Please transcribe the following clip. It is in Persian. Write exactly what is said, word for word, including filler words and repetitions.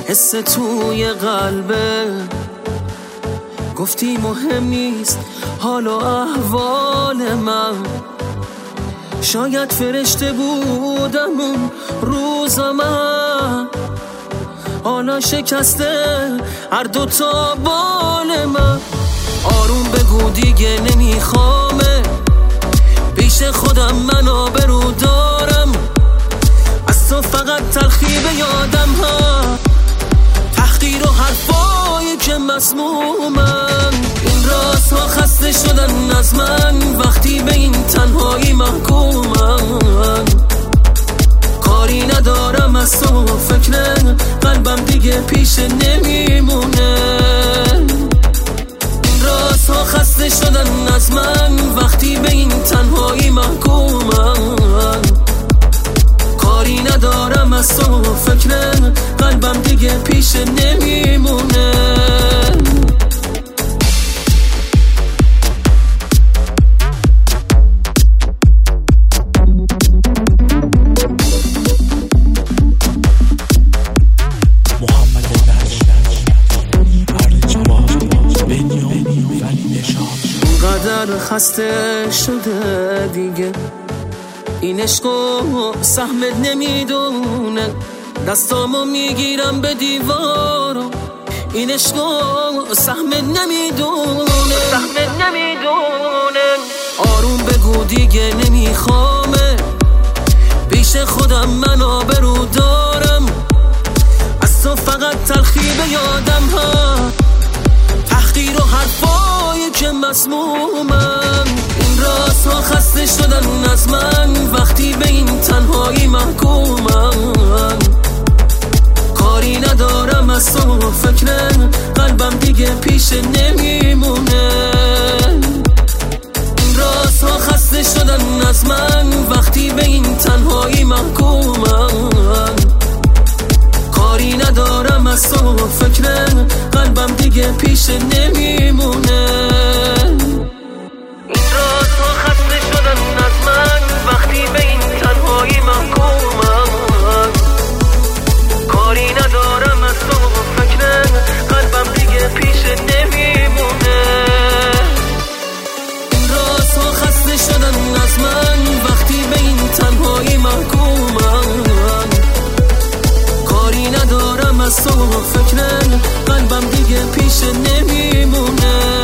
حس توی قلبه. گفتی مهم نیست حال و احوال من، شاید فرشته بودم اون روز من. حالا شکسته هر دوتا بال من. آروم بگو دیگه نمیخوامه، پیش خودم من آبرو دارم. از تو فقط تلخی به یادم ها، تحقیر و حرفایی که مسمومن. این رازها خسته شدن از من، وقتی به این تنهایی محکومن. کاری ندارم از تو، فکر قلبم دیگه پیش نمیمونه. این رازها خسته شدن از من، وقتی به این تنهایی محکومن. کاری ندارم از تو، فکر قلبم دیگه پیش نمیمونه. قدر خسته شده دیگه این عشقو سهمت نمیدونه. دستامو میگیرم به دیوارو، این عشقو سهمت نمیدونه. سهمت نمیدونه. آروم بگو دیگه نمیخوامه، پیش خودم من آبرو دارم. از تو فقط تلخی به یادم ها، تحقیر و حرفایی که مسمومن. این رازها خسته شدن از من، وقتی به این تنهایی محکومن. کاری ندارم از تو، فکر قلبم دیگه پیش نمیمونه. این رازها خسته شدن از من، وقتی به این تنهایی محکومن. کاری ندارم از تو، فکر قلبم دیگه پیش نمیمونه. این رازها خسته شدن از من، وقتی به این تنهایی محکومم. کاری ندارم از تو، فکر قلبم دیگه پیش نمیمونه. این رازها خسته شدن از من، وقتی به این تنهایی محکومم. کاری ندارم از تو، فکر قلبم دیگه پیش نمیمونه.